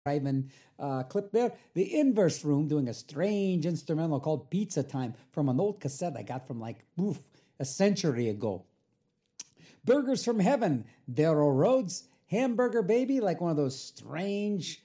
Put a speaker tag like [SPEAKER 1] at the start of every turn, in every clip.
[SPEAKER 1] drive-in clip there. The Inverse Room doing a strange instrumental called Pizza Time from an old cassette I got from a century ago. Burgers from Heaven, Darryl Rhodes, Hamburger Baby, like one of those strange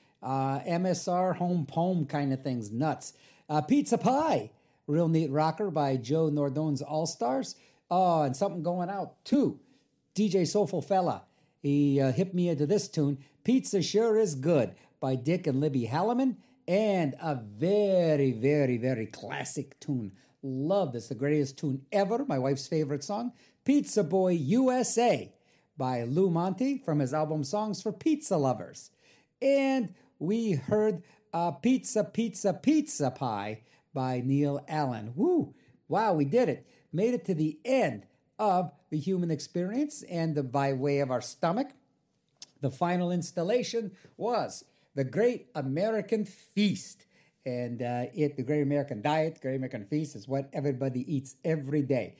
[SPEAKER 1] MSR home poem kind of things, nuts. Pizza Pie, Real Neat Rocker by Joe Nordone's All-Stars. Oh, and something going out too. DJ Soulful Fella, he hipped me into this tune, Pizza Sure Is Good by Dick and Libby Halliman, and a very, very, very classic tune. Love this, the greatest tune ever, my wife's favorite song, Pizza Boy USA by Lou Monte from his album Songs for Pizza Lovers. And we heard Pizza, Pizza, Pizza Pie by Neil Allen. Woo! Wow, we did it. Made it to the end of the human experience, and by way of our stomach, the final installation was The Great American Feast. And the Great American Diet, Great American Feast is what everybody eats every day.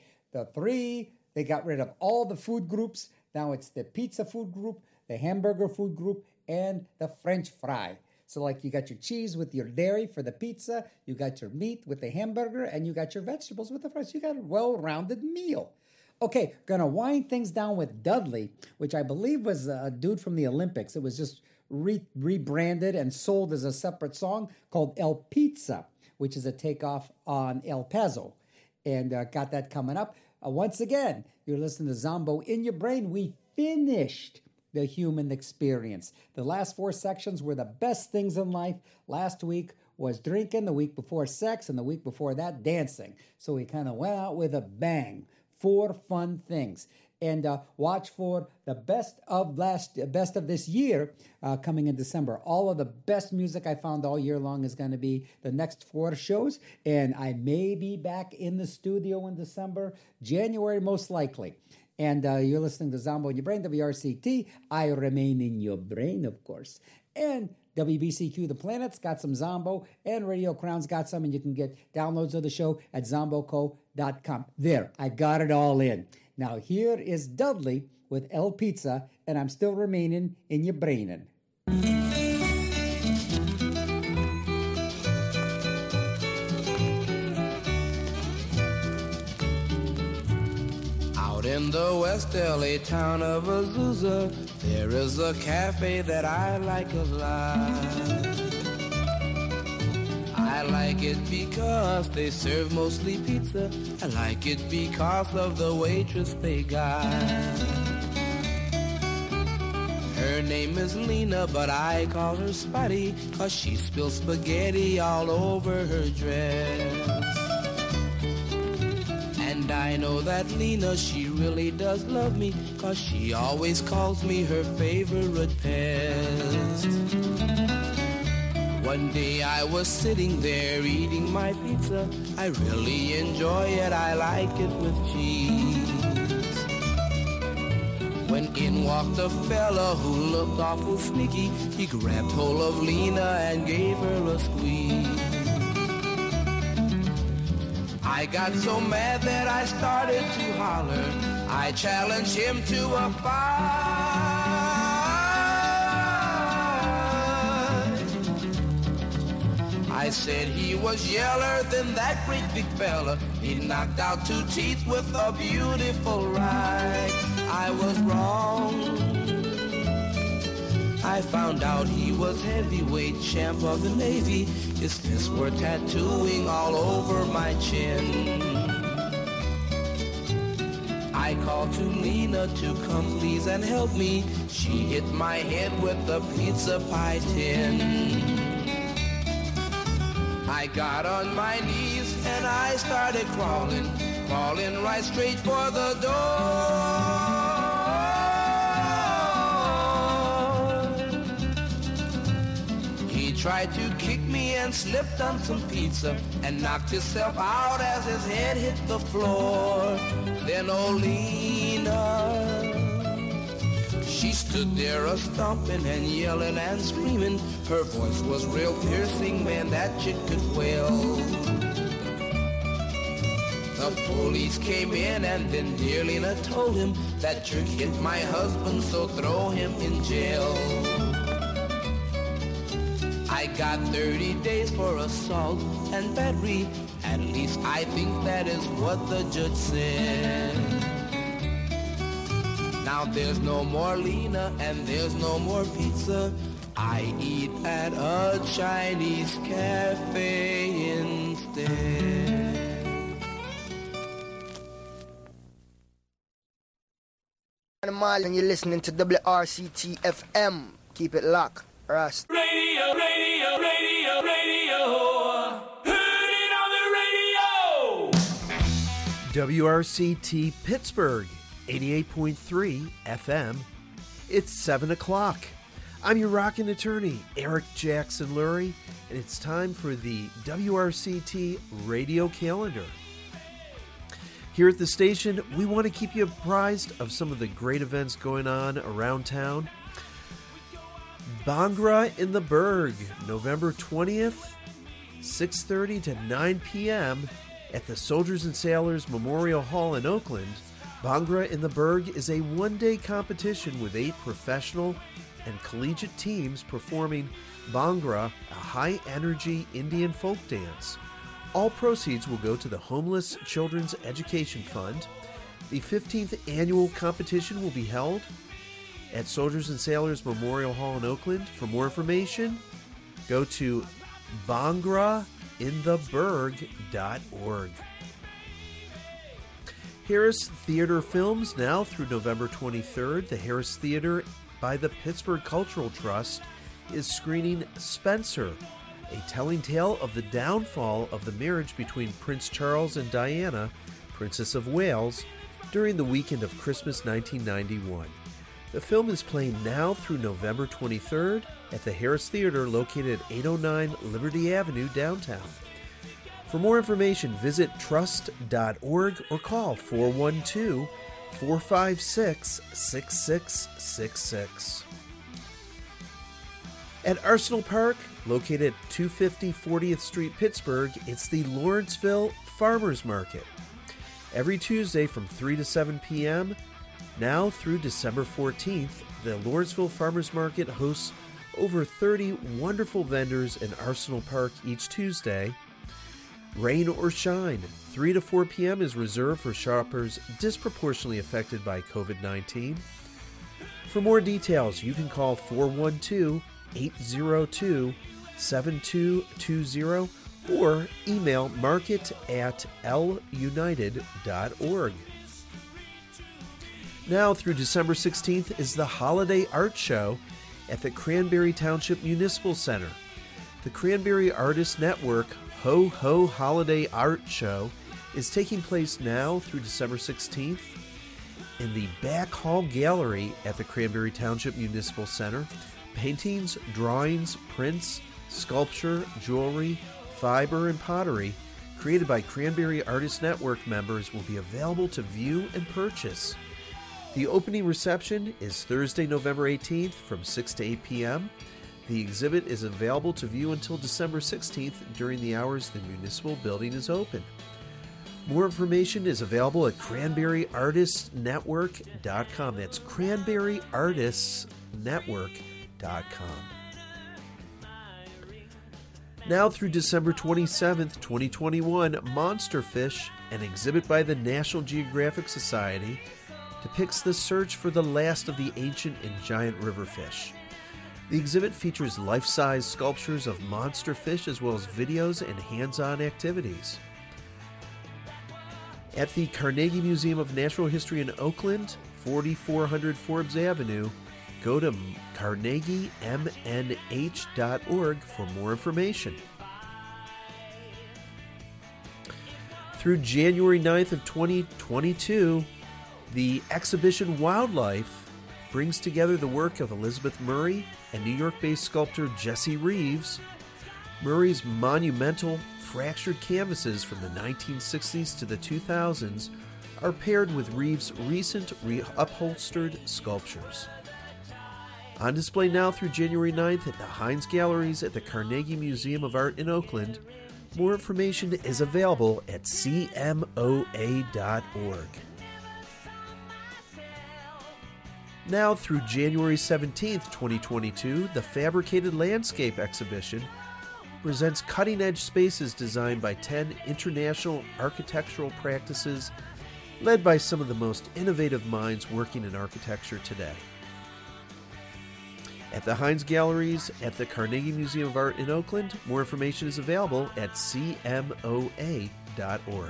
[SPEAKER 1] They got rid of all the food groups. Now it's the pizza food group, the hamburger food group, and the French fry. So like you got your cheese with your dairy for the pizza, you got your meat with the hamburger, and you got your vegetables with the fries. You got a well-rounded meal. Okay, gonna wind things down with Dudley, which I believe was a dude from the Olympics. It was just rebranded and sold as a separate song called El Pizza, which is a takeoff on El Paso. And got that coming up. Once again, you're listening to Zombo in Your Brain. We finished the human experience. The last 4 sections were the best things in life. Last week was drinking, the week before sex, and the week before that dancing. So we kind of went out with a bang. 4 fun things. And watch for the best of this year coming in December. All of the best music I found all year long is going to be the next 4 shows. And I may be back in the studio in December, January most likely. And you're listening to Zombo in Your Brain, WRCT. I remain in your brain, of course. And WBCQ The Planet's got some Zombo, and Radio Crown's got some, and you can get downloads of the show at zomboco.com. There, I got it all in. Now here is Dudley with El Pizza, and I'm still remaining in your brainin'.
[SPEAKER 2] Out in the West LA town of Azusa, there is a cafe that I like a lot. I like it because they serve mostly pizza. I like it because of the waitress they got. Her name is Lena, but I call her Spotty, 'cause she spills spaghetti all over her dress. And I know that Lena, she really does love me, 'cause she always calls me her favorite pet. One day I was sitting there eating my pizza. I really enjoy it, I like it with cheese. When in walked a fella who looked awful sneaky, he grabbed hold of Lena and gave her a squeeze. I got so mad that I started to holler. I challenged him to a fight. I said he was yeller than that great big fella. He knocked out 2 teeth with a beautiful right. I was wrong. I found out he was heavyweight champ of the Navy. His fists were tattooing all over my chin. I called to Lena to come please and help me. She hit my head with the pizza pie tin. I got on my knees and I started crawling right straight for the door. He tried to kick me and slipped on some pizza and knocked himself out as his head hit the floor. Then Olena, she stood there a-stomping and yelling and screaming. Her voice was real piercing, man, that chick could wail. The police came in and then dear Lena told him that jerk hit my husband, so throw him in jail. I got 30 days for assault and battery. At least I think that is what the judge said. Now there's no more Lena and there's no more pizza. I eat at a Chinese cafe instead.
[SPEAKER 3] And you're listening to WRCT FM. Keep it locked. Rust.
[SPEAKER 4] Radio, radio, radio, radio. Heard it on the radio.
[SPEAKER 5] WRCT Pittsburgh, 88.3 FM. It's 7 o'clock. I'm your rockin' attorney, Eric Jackson Lurie, and it's time for the WRCT radio calendar. Here at the station, we want to keep you apprised of some of the great events going on around town. Bhangra in the Berg, November 20th, 6:30 to 9 p.m. at the Soldiers and Sailors Memorial Hall in Oakland. Bhangra in the Berg is a one-day competition with 8 professional and collegiate teams performing Bhangra, a high-energy Indian folk dance. All proceeds will go to the Homeless Children's Education Fund. The 15th annual competition will be held at Soldiers and Sailors Memorial Hall in Oakland. For more information, go to bhangraintheberg.org. Harris Theater Films, now through November 23rd. The Harris Theater by the Pittsburgh Cultural Trust is screening Spencer, a telling tale of the downfall of the marriage between Prince Charles and Diana, Princess of Wales, during the weekend of Christmas 1991. The film is playing now through November 23rd at the Harris Theater located at 809 Liberty Avenue, downtown. For more information, visit trust.org or call 412-456-6666. At Arsenal Park, located at 250 40th Street, Pittsburgh, it's the Lawrenceville Farmers Market. Every Tuesday from 3 to 7 p.m., now through December 14th, the Lawrenceville Farmers Market hosts over 30 wonderful vendors in Arsenal Park each Tuesday. Rain or shine, 3 to 4 p.m. is reserved for shoppers disproportionately affected by COVID-19. For more details, you can call 412-802-7220 or email market@lunited.org. Now through December 16th is the Holiday Art Show at the Cranberry Township Municipal Center. The Cranberry Artists Network Ho Ho Holiday Art Show is taking place now through December 16th in the Back Hall Gallery at the Cranberry Township Municipal Center. Paintings, drawings, prints, sculpture, jewelry, fiber, and pottery created by Cranberry Artists Network members will be available to view and purchase. The opening reception is Thursday, November 18th from 6 to 8 p.m. The exhibit is available to view until December 16th during the hours the municipal building is open. More information is available at cranberryartistsnetwork.com. That's cranberryartistsnetwork.com. Now through December 27th, 2021, Monsterfish, an exhibit by the National Geographic Society, depicts the search for the last of the ancient and giant river fish. The exhibit features life-size sculptures of monster fish as well as videos and hands-on activities. At the Carnegie Museum of Natural History in Oakland, 4400 Forbes Avenue, go to carnegiemnh.org for more information. Through January 9th of 2022, the exhibition Wildlife brings together the work of Elizabeth Murray and New York-based sculptor Jesse Reeves. Murray's monumental fractured canvases from the 1960s to the 2000s are paired with Reeves' recent upholstered sculptures. On display now through January 9th at the Heinz Galleries at the Carnegie Museum of Art in Oakland. More information is available at cmoa.org. Now through January 17th, 2022, the Fabricated Landscape Exhibition presents cutting-edge spaces designed by 10 international architectural practices led by some of the most innovative minds working in architecture today. At the Heinz Galleries at the Carnegie Museum of Art in Oakland, more information is available at cmoa.org.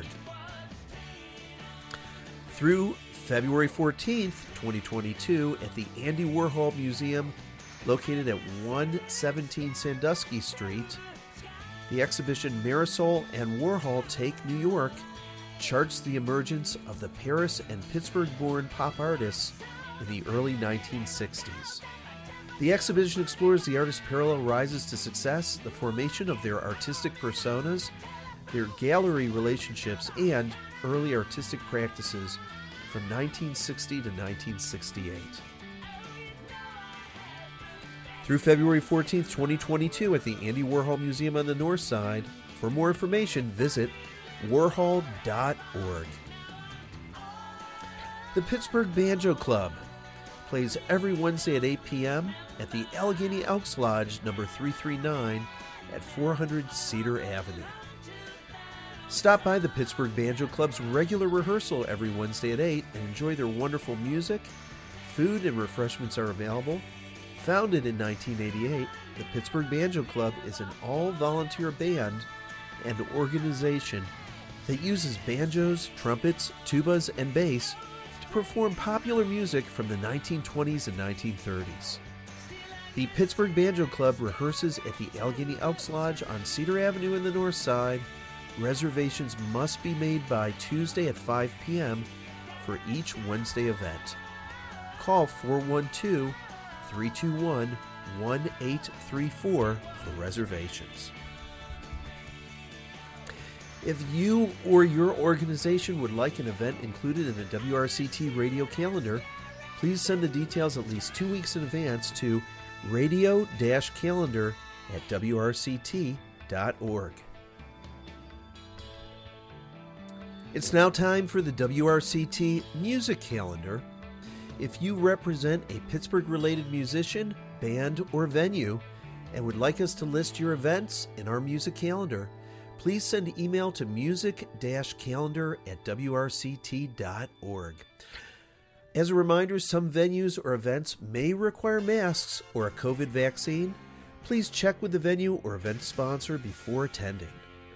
[SPEAKER 5] Through February 14th, 2022, at the Andy Warhol Museum, located at 117 Sandusky Street, the exhibition Marisol and Warhol Take New York charts the emergence of the Paris and Pittsburgh-born pop artists in the early 1960s. The exhibition explores the artists' parallel rises to success, the formation of their artistic personas, their gallery relationships, and early artistic practices from 1960 to 1968. Through February 14th, 2022 at the Andy Warhol Museum on the North Side. For more information, visit warhol.org. The Pittsburgh Banjo Club plays every Wednesday at 8 p.m. at the Allegheny Elks Lodge, number 339 at 400 Cedar Avenue. Stop by the Pittsburgh Banjo Club's regular rehearsal every Wednesday at 8 and enjoy their wonderful music. Food and refreshments are available. Founded in 1988, the Pittsburgh Banjo Club is an all-volunteer band and organization that uses banjos, trumpets, tubas, and bass to perform popular music from the 1920s and 1930s. The Pittsburgh Banjo Club rehearses at the Allegheny Elks Lodge on Cedar Avenue in the North Side. Reservations must be made by Tuesday at 5 p.m. for each Wednesday event. Call 412-321-1834 for reservations. If you or your organization would like an event included in the WRCT radio calendar, please send the details at least 2 weeks in advance to radio-calendar@wrct.org. It's now time for the WRCT Music Calendar. If you represent a Pittsburgh-related musician, band, or venue and would like us to list your events in our music calendar, please send email to music-calendar@wrct.org. As a reminder, some venues or events may require masks or a COVID vaccine. Please check with the venue or event sponsor before attending.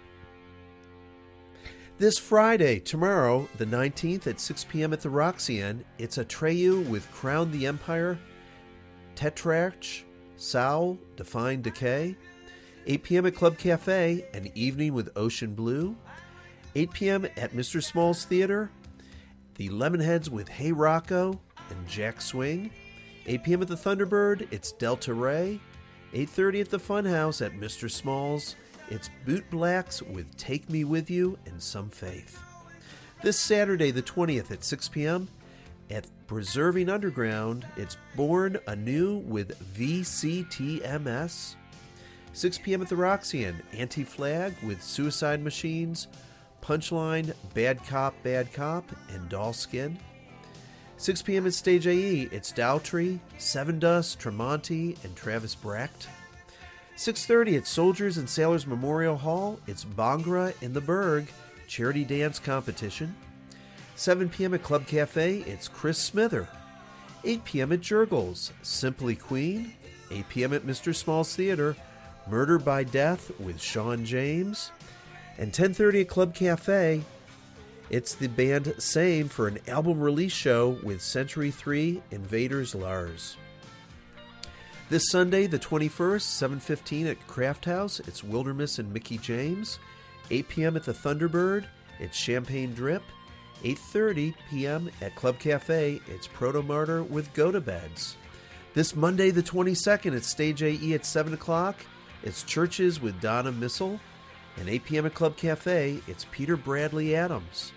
[SPEAKER 5] This Friday, tomorrow, the 19th at 6 p.m. at the Roxy-Inn, it's Atreyu with Crown the Empire, Tetrarch, Soul, Define Decay. 8 p.m. at Club Cafe, an evening with Ocean Blue. 8 p.m. at Mr. Small's Theater, the Lemonheads with Hey Rocco and Jack Swing. 8 p.m. at the Thunderbird, it's Delta Ray. 8:30 at the Funhouse at Mr. Small's, it's Boot Blacks with Take Me With You and Some Faith. This Saturday, the 20th at 6 p.m. at Preserving Underground, it's Born Anew with VCTMS. 6 p.m. at the Roxy-Inn, Anti-Flag with Suicide Machines, Punchline, Bad Cop, and Doll Skin. 6 p.m. at Stage AE, it's Dowtree, Seven Dust, Tremonti, and Travis Brecht. 6:30 at Soldiers and Sailors Memorial Hall, it's Bhangra in the Berg, Charity Dance Competition. 7 p.m. at Club Cafe, it's Chris Smither. 8 p.m. at Jurgles, Simply Queen. 8 p.m. at Mr. Small's Theater, Murder by Death with Sean James. And 10:30 at Club Cafe, it's the band Same for an album release show with Century 3 Invaders Lars. This Sunday, the 21st, 7:15 at Craft House, it's Wilderness and Mickey James. 8 p.m. at the Thunderbird, it's Champagne Drip. 8:30 p.m. at Club Cafe, it's Proto Martyr with Go to Beds. This Monday, the 22nd, at Stage AE at 7 o'clock, it's Churches with Donna Missel. And 8 p.m. at Club Cafe, it's Peter Bradley Adams.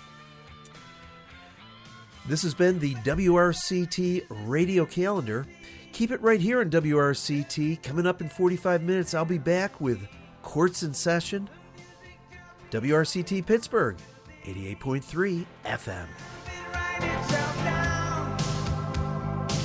[SPEAKER 5] This has been the WRCT Radio Calendar. Keep it right here on WRCT. Coming up in 45 minutes, I'll be back with Courts in Session. WRCT Pittsburgh, 88.3 FM.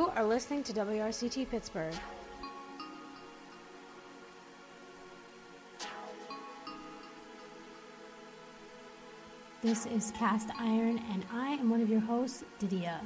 [SPEAKER 6] You are listening to WRCT Pittsburgh.
[SPEAKER 7] This is Cast Iron, and I am one of your hosts, Didia.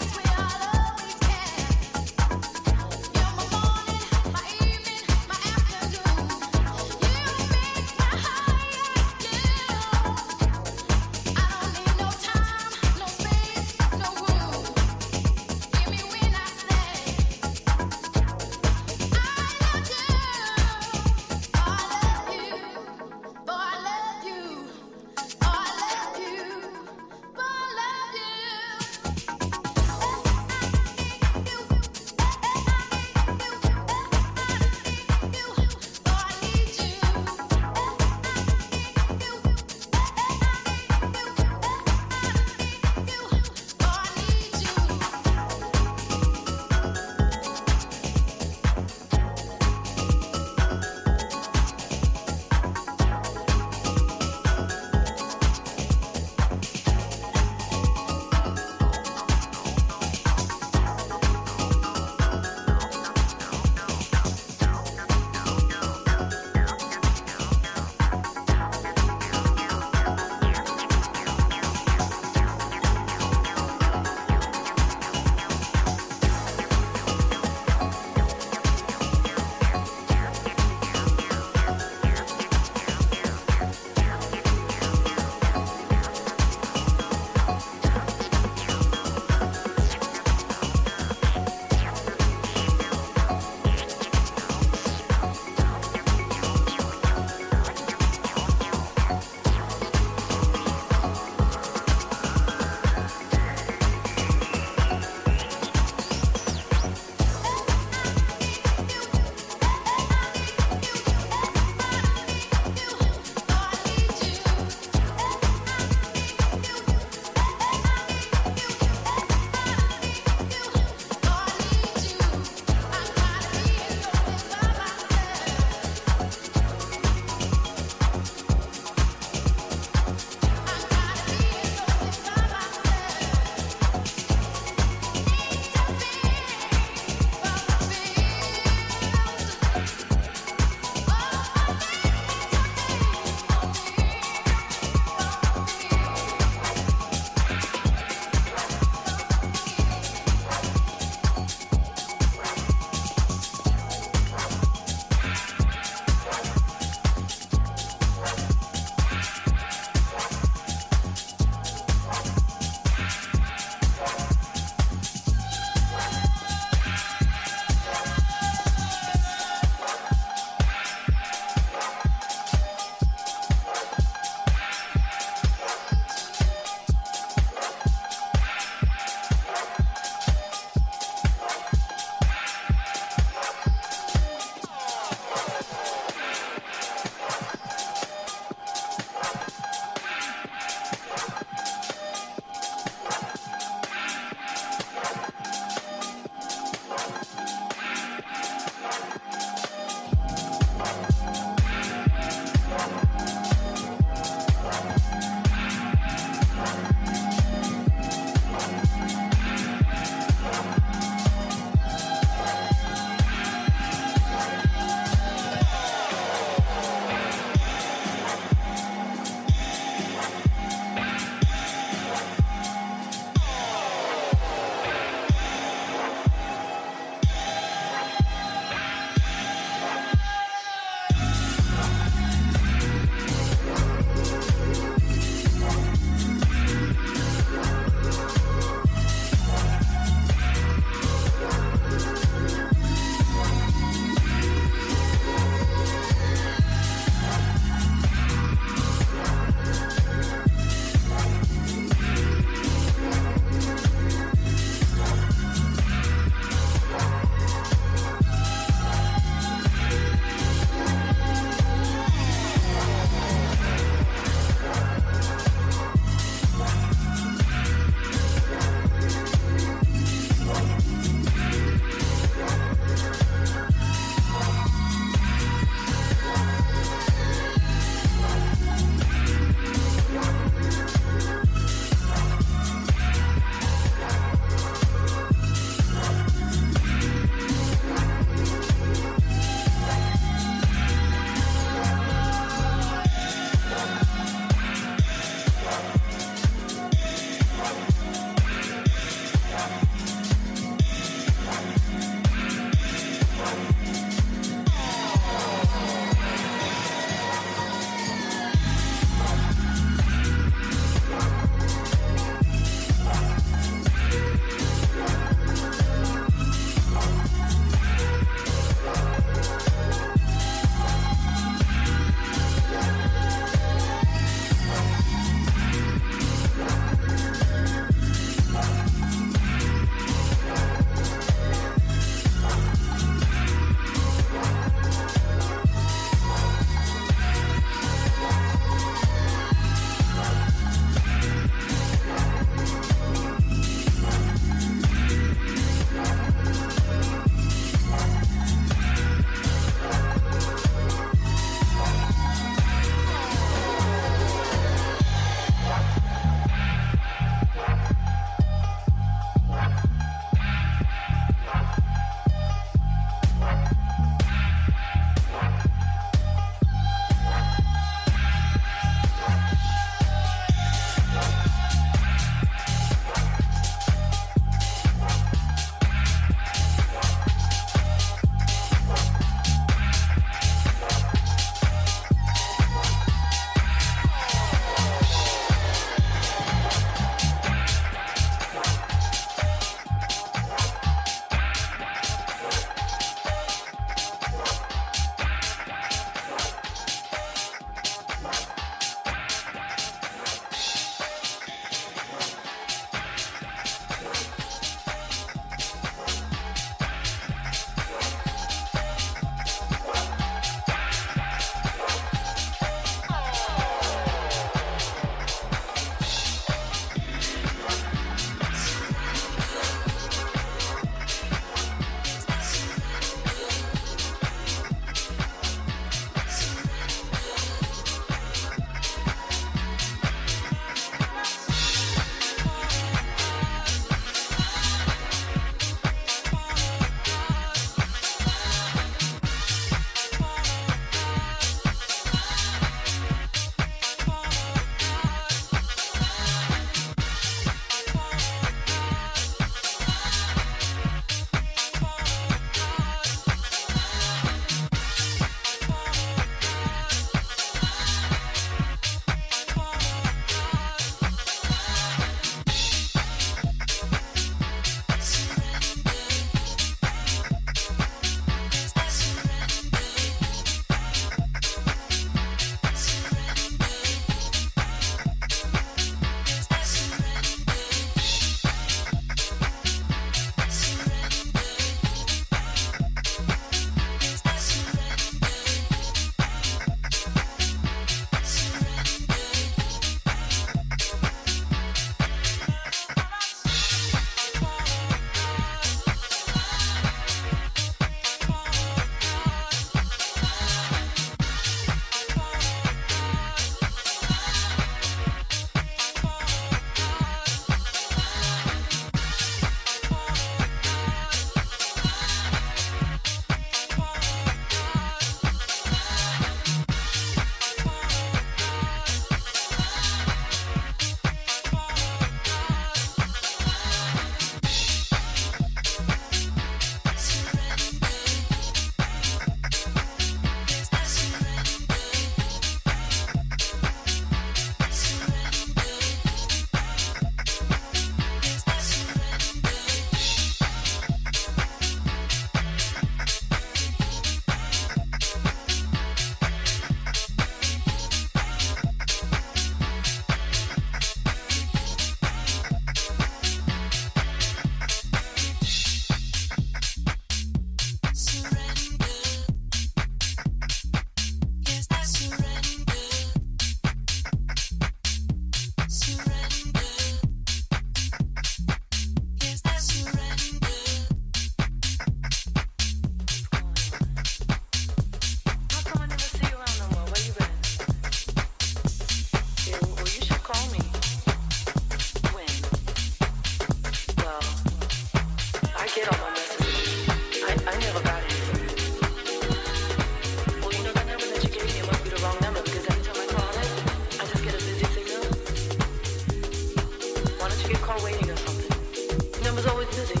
[SPEAKER 8] you get caught waiting or something? Number's always busy.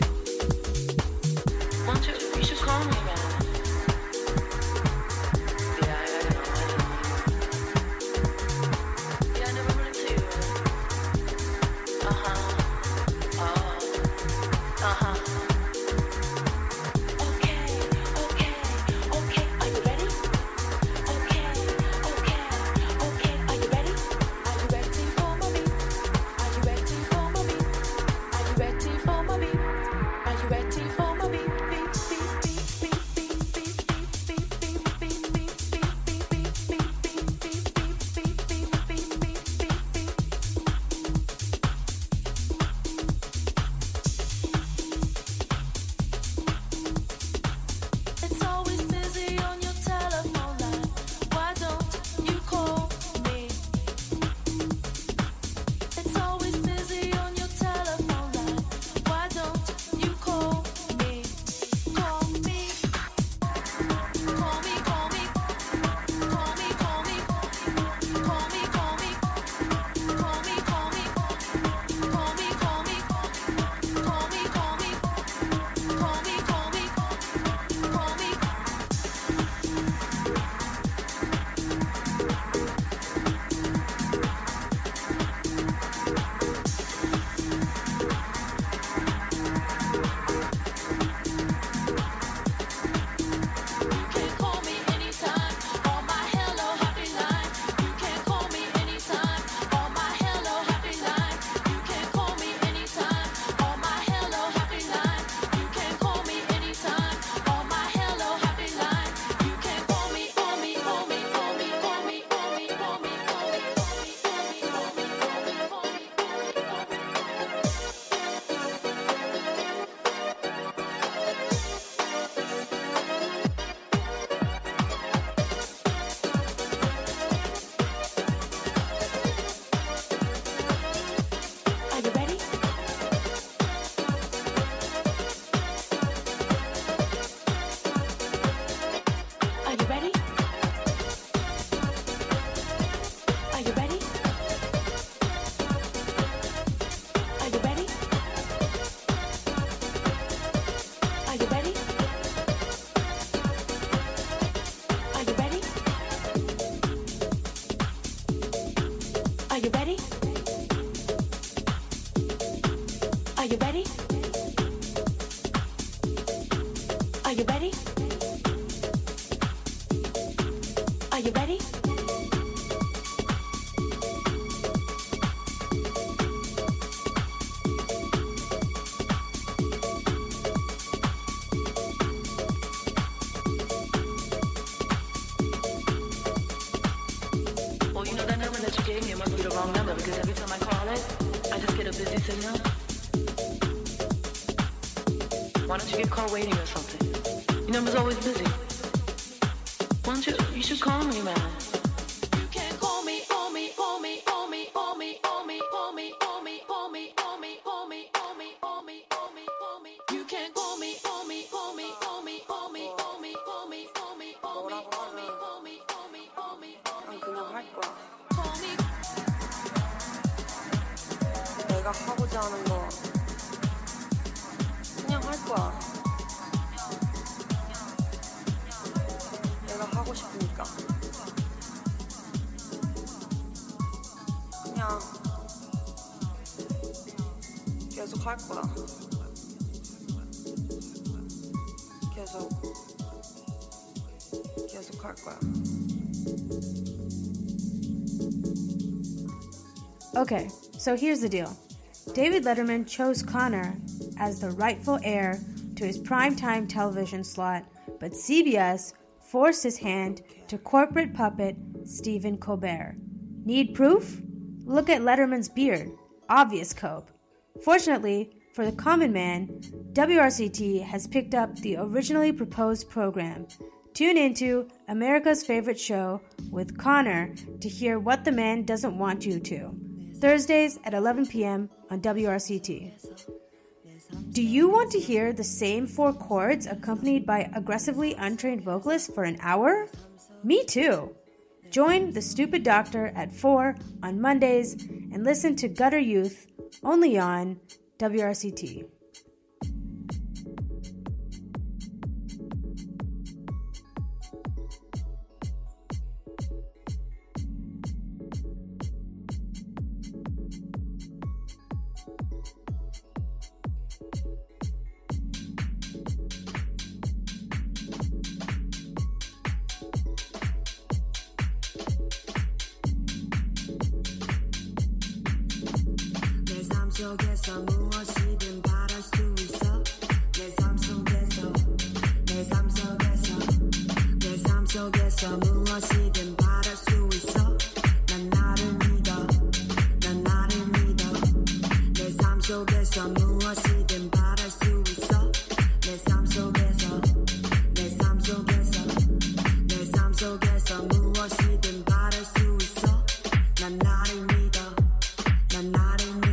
[SPEAKER 8] Why don't you should call me, man. Why don't you get caught waiting or something? Your number's always busy. Why don't you should call me, man. You can call me, call me, call me, call me, call me, call me, call me, call me, call me, call me, call me, call me, call me, call me, call me. You can call me, call me, call me, call me, call me, call me, call me, call me, call me, call me, call me, call me, call me, call me. 그냥 할 거야. Call me. 내가 하고자 하는 거 그냥 할 거야. 내가 하고 싶으니까. 그냥 계속 할 거야. 계속 할 거야.
[SPEAKER 6] Okay, so here's the deal. David Letterman chose Connor as the rightful heir to his primetime television slot, but CBS forced his hand to corporate puppet Stephen Colbert. Need proof? Look at Letterman's beard. Obvious cope. Fortunately, for the common man, WRCT has picked up the originally proposed program. Tune into America's favorite show with Connor to hear what the man doesn't want you to. Thursdays at 11 p.m. on WRCT. Do you want to hear the same 4 chords accompanied by aggressively untrained vocalists for an hour? Me too. Join the Stupid Doctor at 4 on Mondays and listen to Gutter Youth only on WRCT.
[SPEAKER 9] 속에서 무엇이든 바랄 수 있어 내 삶 속에서 내 삶 속에서 내 삶 속에서 무엇이든 바랄 수 있어 난 나를 믿어 난 나를 믿어 내 삶 속에서 무엇이든 바랄 수 있어 내 삶 속에서 내 삶 속에서 내 삶 속에서 무엇이든 바랄 수 있어 난 나를 믿어 난 나를 믿어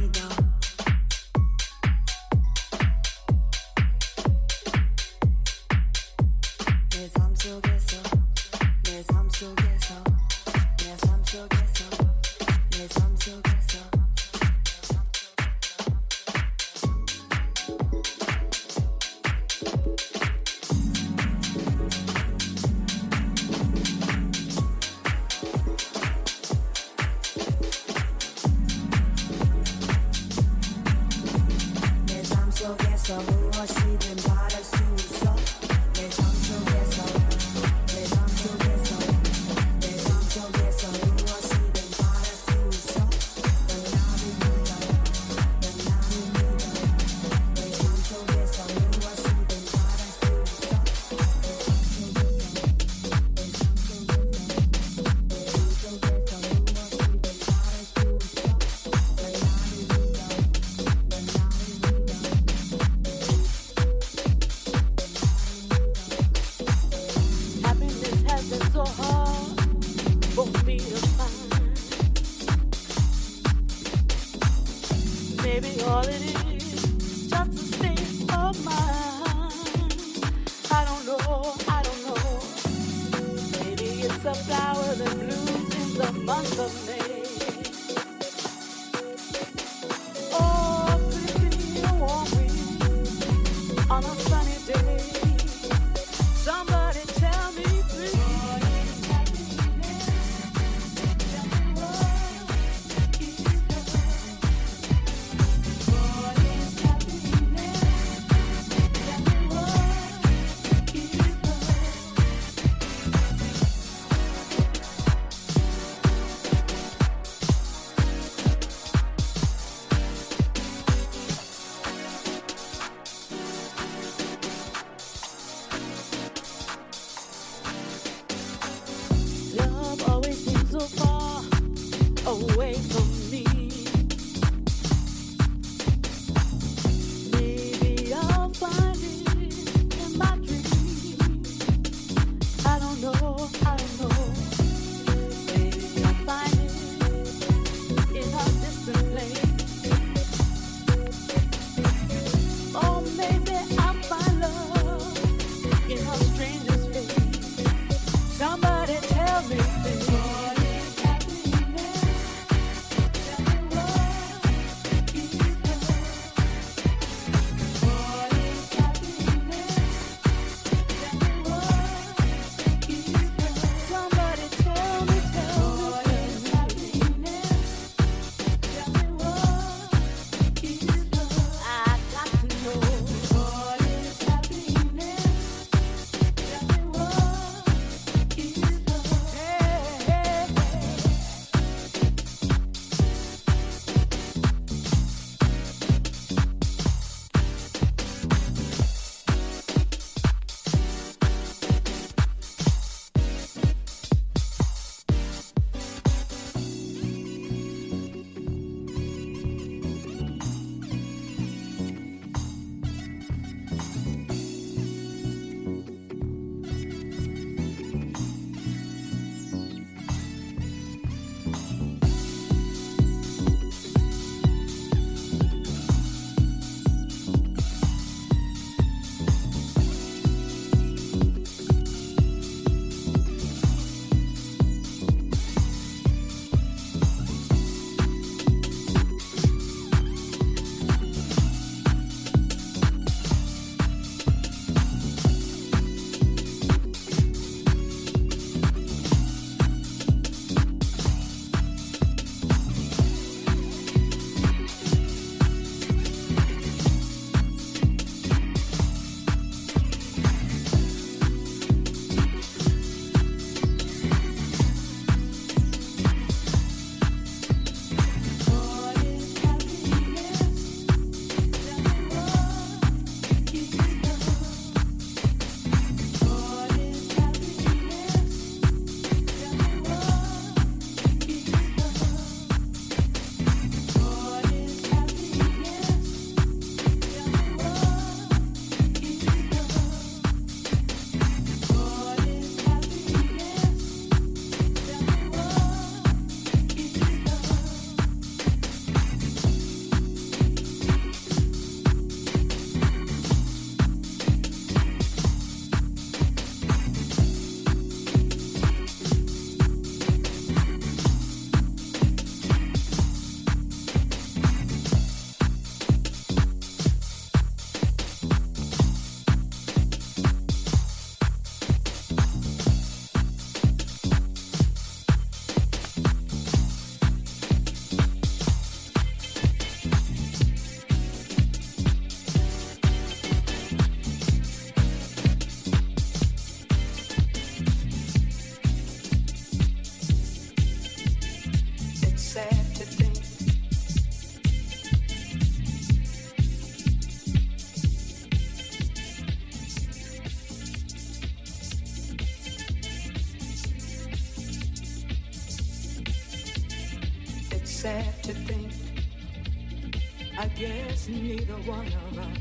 [SPEAKER 8] sad to think, I guess neither one of us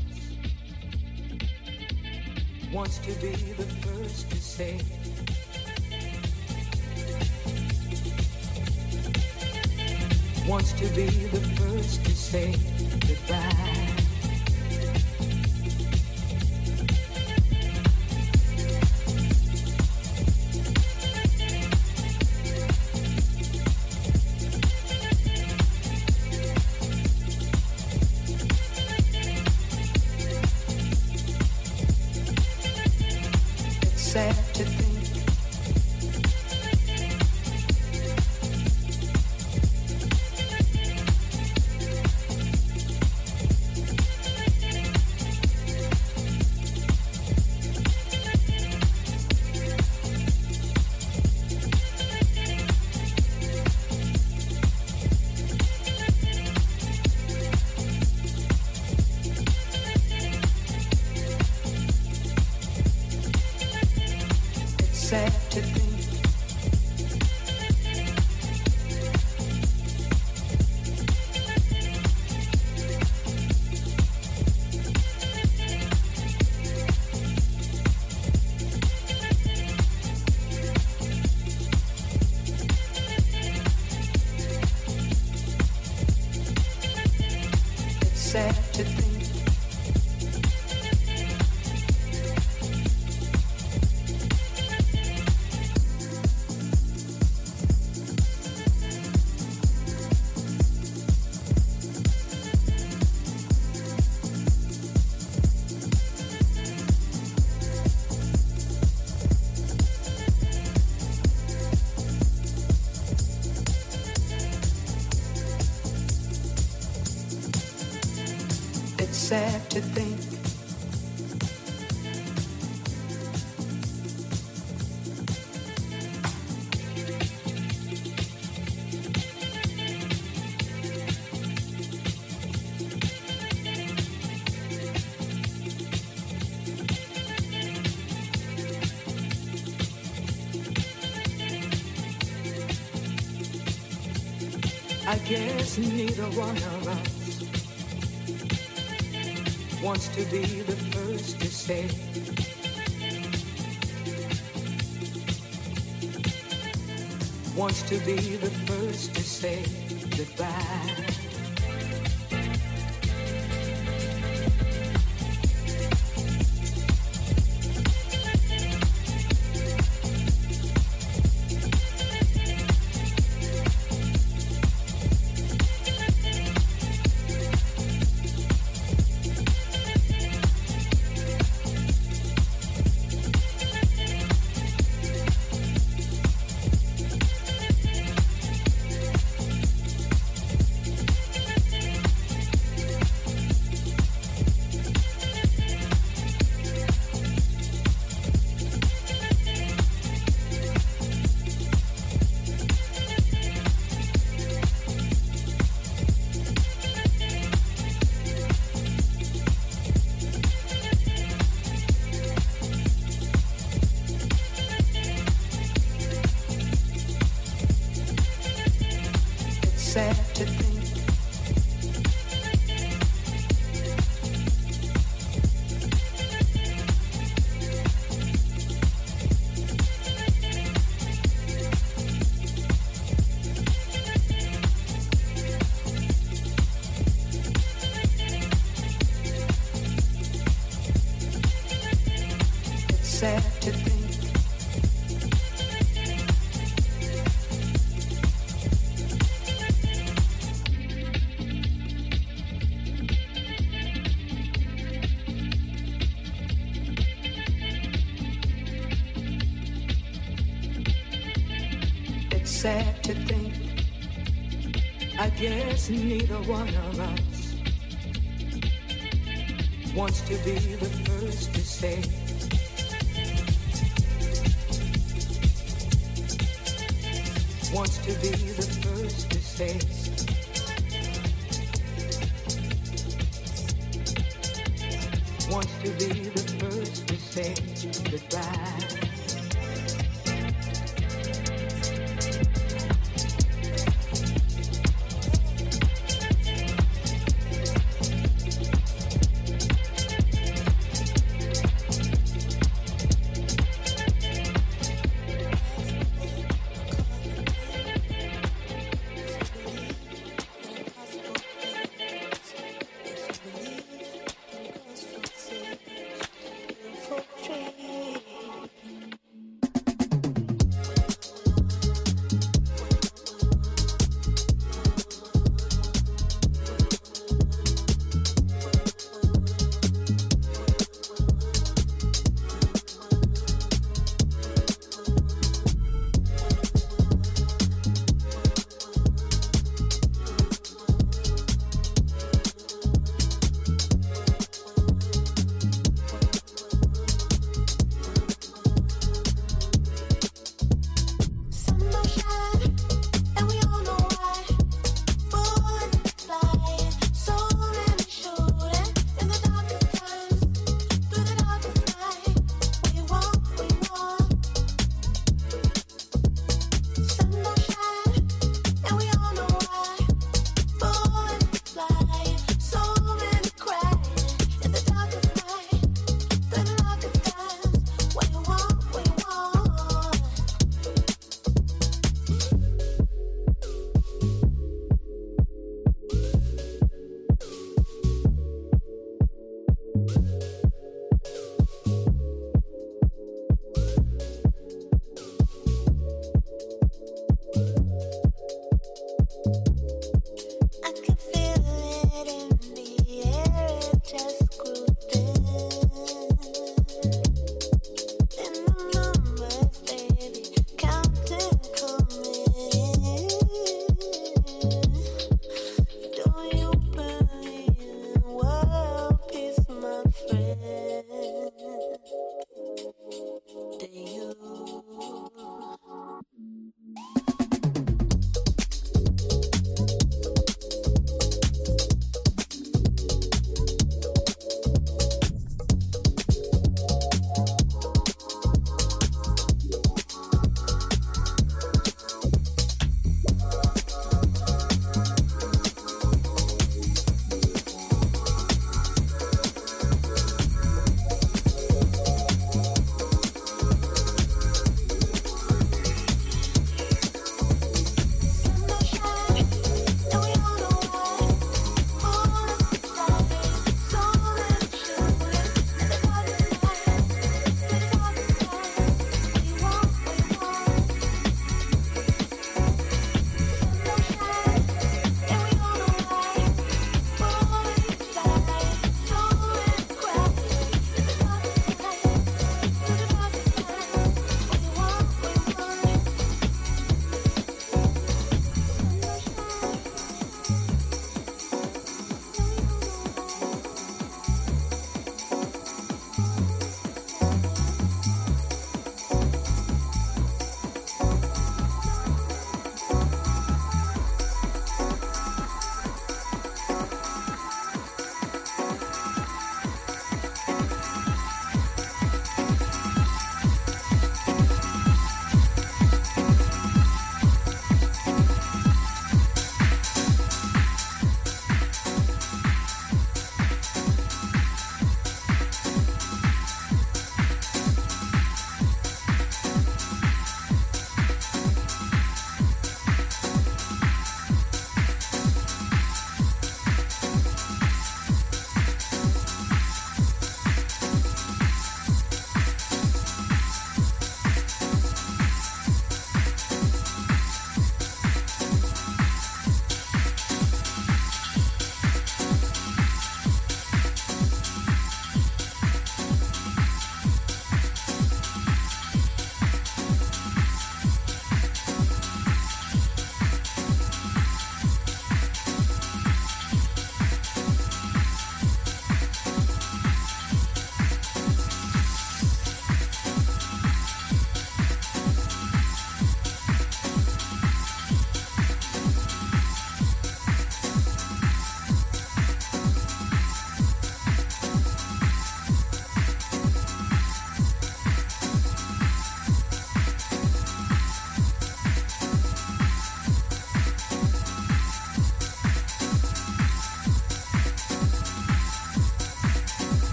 [SPEAKER 8] wants to be the first to say wants to be the first to say goodbye. Sad to think, sad to think, it's sad to think. It's sad to think, I guess neither one of us wants to be the first to say wants to be the first to say goodbye. Sad to think, it's sad to think. It's sad to think, I guess neither one of us wants to be the first to say wants to be the first to say wants to be the first to say goodbye.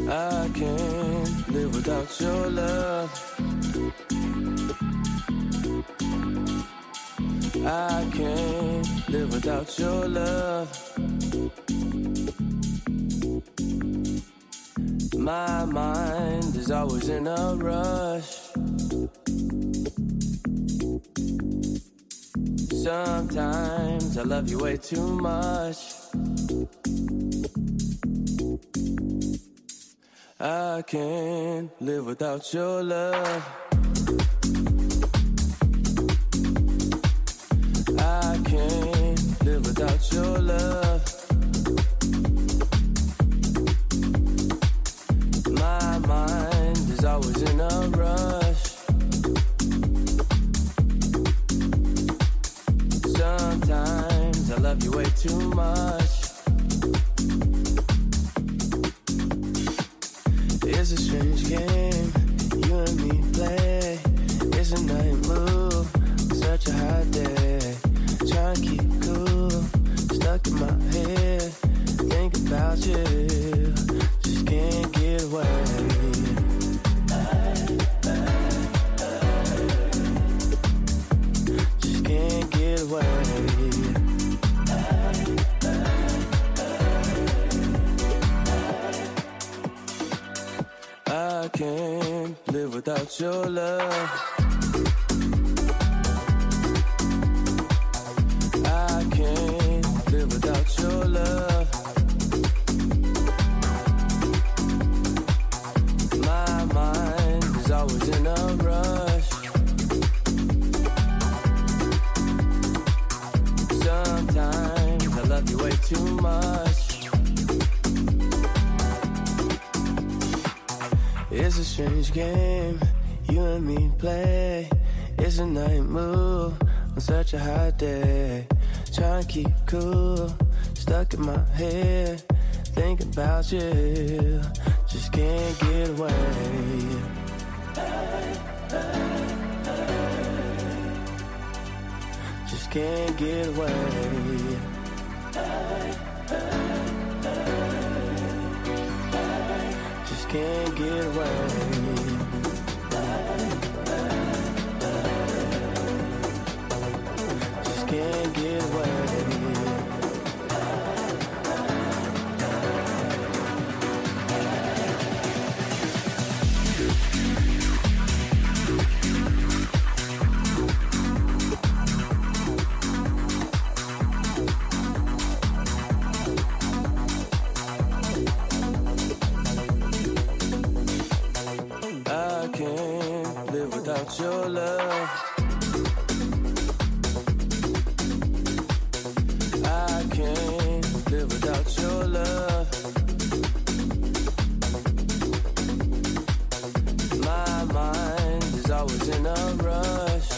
[SPEAKER 2] I can't live without your love. I can't live without your love. My mind is always in a rush. Sometimes I love you way too much. I can't live without your love. I can't live without your love. My mind is always in a rush. Sometimes I love you way too much. It's a strange game you and me play. It's a night move, such a hot day. Trying to keep cool, stuck in my head. Think about you, just can't get away. Just can't get away. I can't live without your love. I can't live without your love. My mind is always in a rush. Sometimes I love you way too much. It's a strange game you and me play. It's a night move on such a hot day. Trying to keep cool, stuck in my head. Thinking about you, just can't get away. Just can't get away. Just can't get away. Just can't get away. I can't live without your love. I can't live without your love. My mind is always in a rush.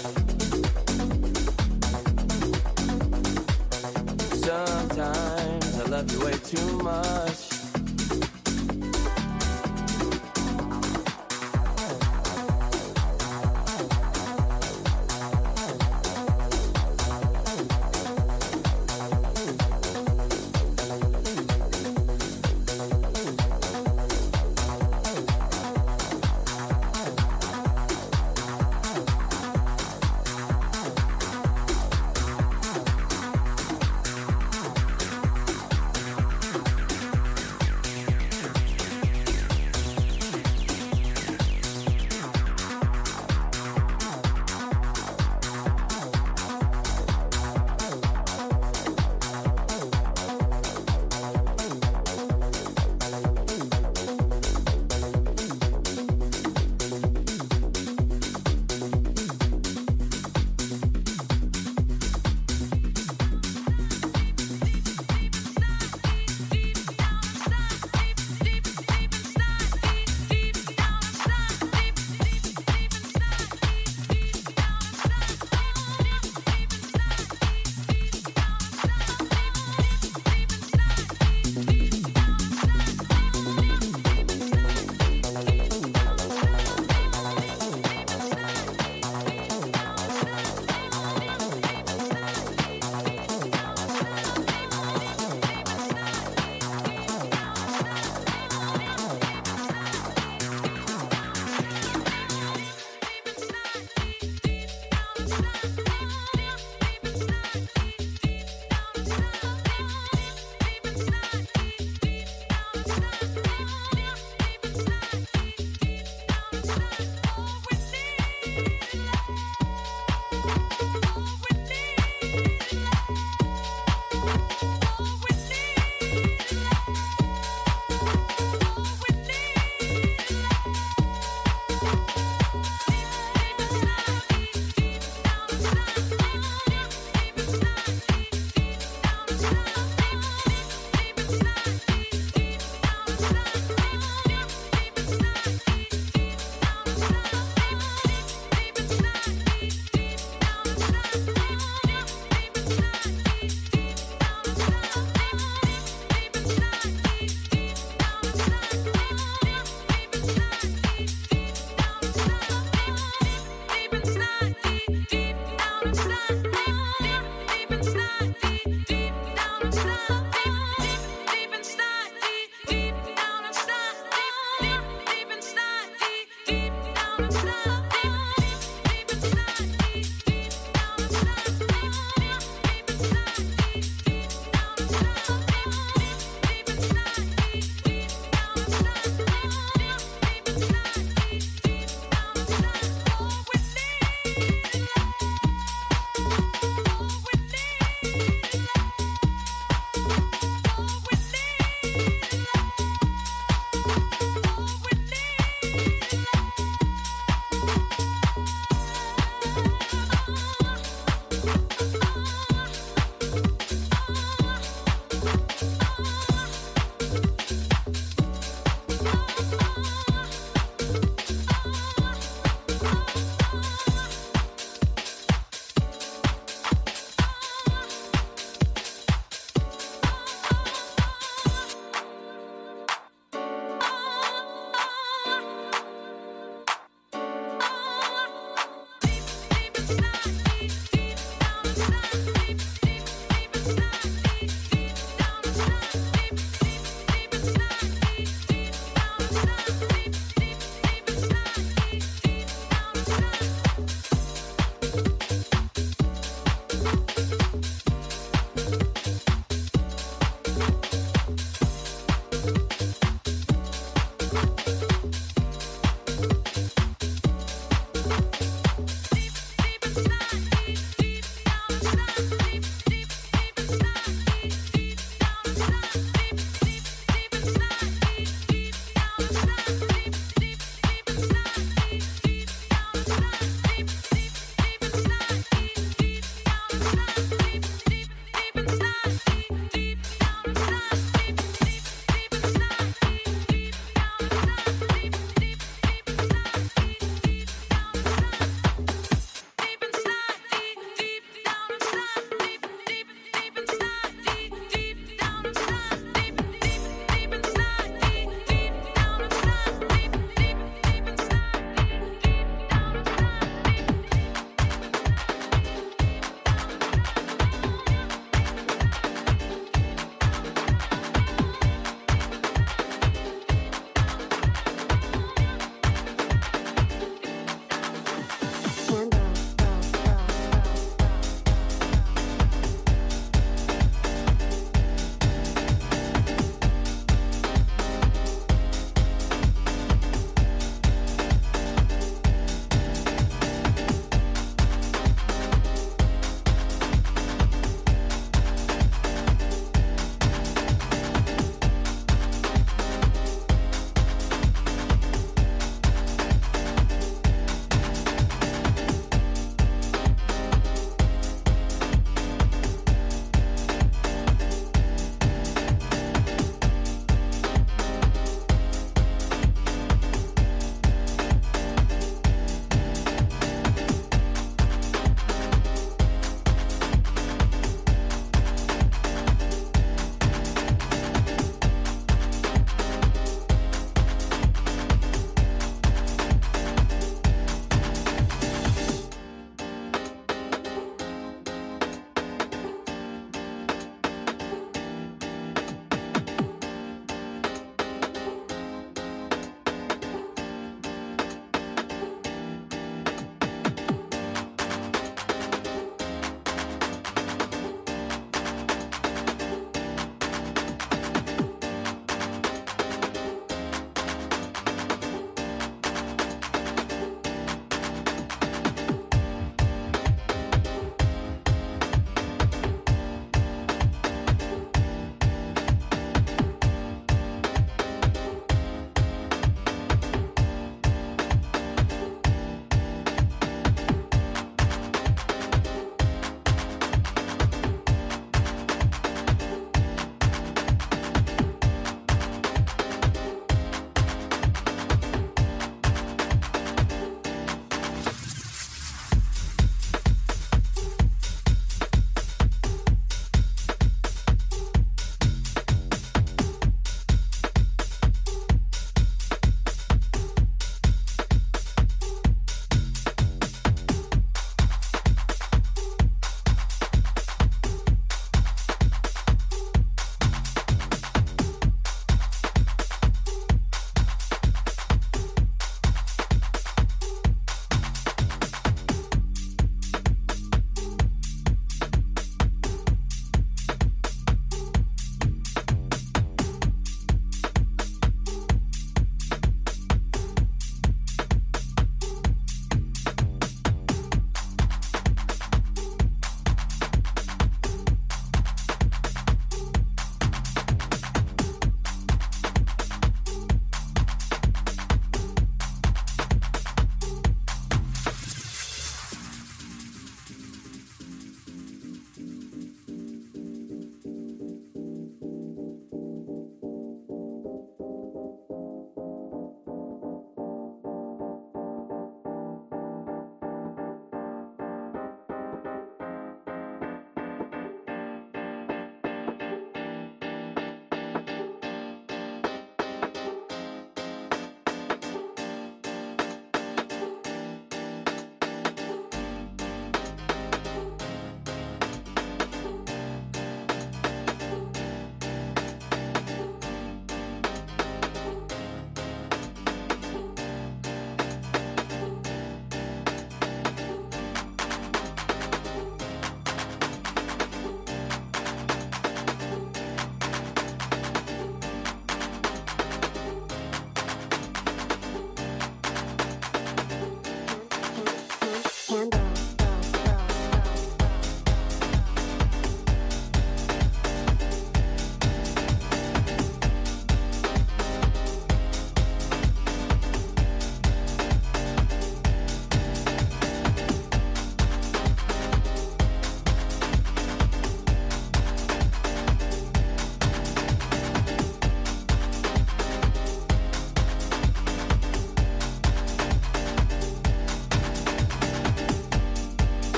[SPEAKER 2] Sometimes I love you way too much.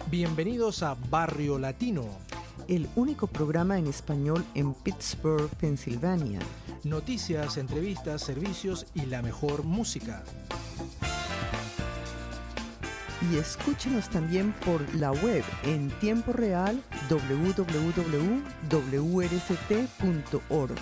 [SPEAKER 10] Bienvenidos a Barrio Latino,
[SPEAKER 11] el único programa en español en Pittsburgh, Pensilvania.
[SPEAKER 10] Noticias, entrevistas, servicios y la mejor música.
[SPEAKER 11] Y escúchenos también por la web en tiempo real www.wrct.org.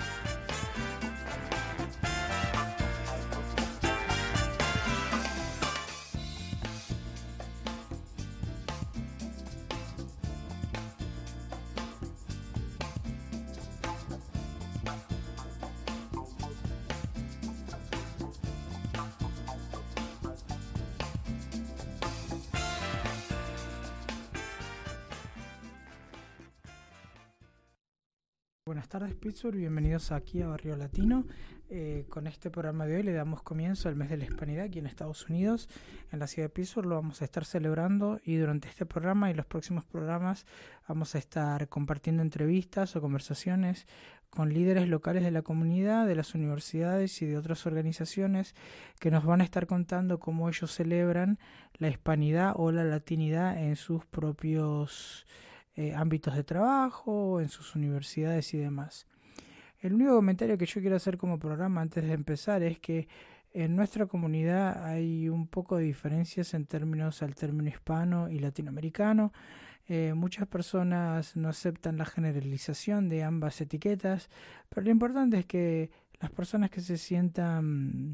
[SPEAKER 12] Buenas tardes, Pittsburgh, bienvenidos aquí a Barrio Latino. Con este programa de hoy le damos comienzo al mes de la Hispanidad aquí en Estados Unidos. En la ciudad de Pittsburgh lo vamos a estar celebrando y durante este programa y los próximos programas vamos a estar compartiendo entrevistas o conversaciones con líderes locales de la comunidad, de las universidades y de otras organizaciones que nos van a estar contando cómo ellos celebran la hispanidad o la latinidad en sus propios ámbitos de trabajo, en sus universidades y demás. El único comentario que yo quiero hacer como programa antes de empezar es que en nuestra comunidad hay un poco de diferencias en términos al término hispano y latinoamericano. Muchas personas no aceptan la generalización de ambas etiquetas, pero lo importante es que las personas que se sientan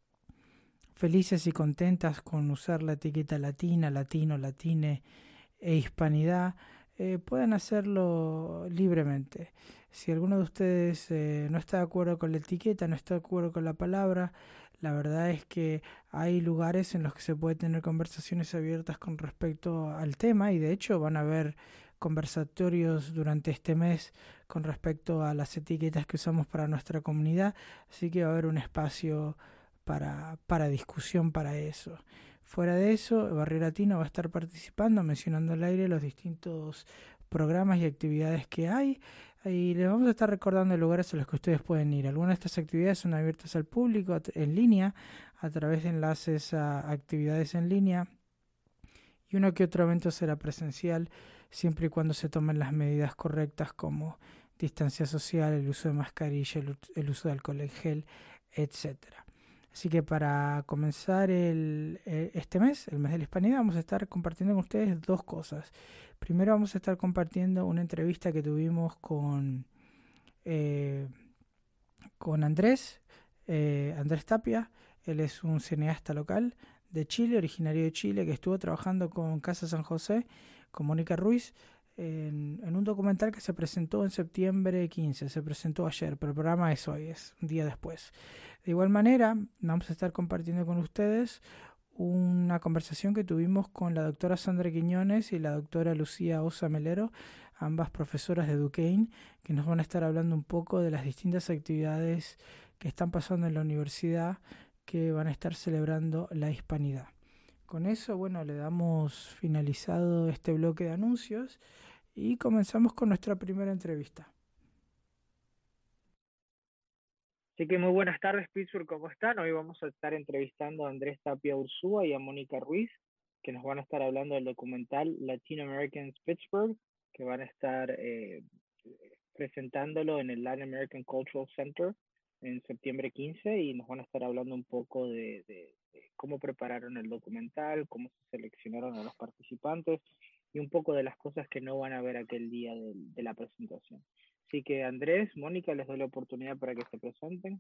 [SPEAKER 12] felices y contentas con usar la etiqueta latina, latino, latine e hispanidad, pueden hacerlo libremente. Si alguno de ustedes no está de acuerdo con la etiqueta, no está de acuerdo con la palabra, la verdad es que hay lugares en los que se puede tener conversaciones abiertas con respecto al tema y de hecho van a haber conversatorios durante este mes con respecto a las etiquetas que usamos para nuestra comunidad, así que va a haber un espacio para discusión para eso. Fuera de eso, Barrio Latino va a estar participando, mencionando al aire los distintos programas y actividades que hay. Y les vamos a estar recordando lugares a los que ustedes pueden ir. Algunas de estas actividades son abiertas al público en línea, a través de enlaces a actividades en línea. Y uno que otro evento será presencial, siempre y cuando se tomen las medidas correctas como distancia social, el uso de mascarilla, el uso de alcohol en gel, etcétera. Así que para comenzar este mes, el mes de la Hispanidad, vamos a estar compartiendo con ustedes dos cosas. Primero vamos a estar compartiendo una entrevista que tuvimos con Andrés Tapia. Él es un cineasta local de Chile, originario de Chile, que estuvo trabajando con Casa San José, con Mónica Ruiz, en un documental que se presentó en septiembre 15. Se presentó ayer, pero el programa es hoy, es un día después. De igual manera, vamos a estar compartiendo con ustedes una conversación que tuvimos con la doctora Sandra Quiñones y la doctora Lucía Osa Melero, ambas profesoras de Duquesne, que nos van a estar hablando un poco de las distintas actividades que están pasando en la universidad que van a estar celebrando la hispanidad. Con eso, bueno, le damos finalizado este bloque de anuncios y comenzamos con nuestra primera entrevista.
[SPEAKER 13] Así que muy buenas tardes, Pittsburgh, ¿cómo están? Hoy vamos a estar entrevistando a Andrés Tapia Ursúa y a Mónica Ruiz, que nos van a estar hablando del documental Latino Americans Pittsburgh, que van a estar presentándolo en el Latin American Cultural Center en septiembre 15 y nos van a estar hablando un poco de cómo prepararon el documental, cómo se seleccionaron a los participantes y un poco de las cosas que no van a ver aquel día de la presentación. Así que Andrés, Mónica, les doy la oportunidad para que se presenten.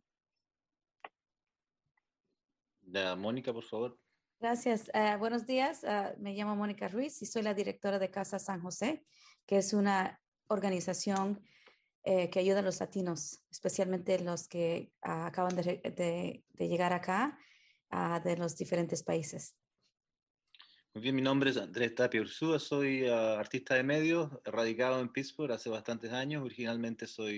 [SPEAKER 14] Mónica, por favor.
[SPEAKER 15] Gracias. Buenos días. Me llamo Mónica Ruiz y soy la directora de Casa San José, que es una organización que ayuda a los latinos, especialmente los que acaban de llegar acá de los diferentes países.
[SPEAKER 14] Muy bien, mi nombre es Andrés Tapia Ursúa, soy artista de medios, radicado en Pittsburgh hace bastantes años. Originalmente soy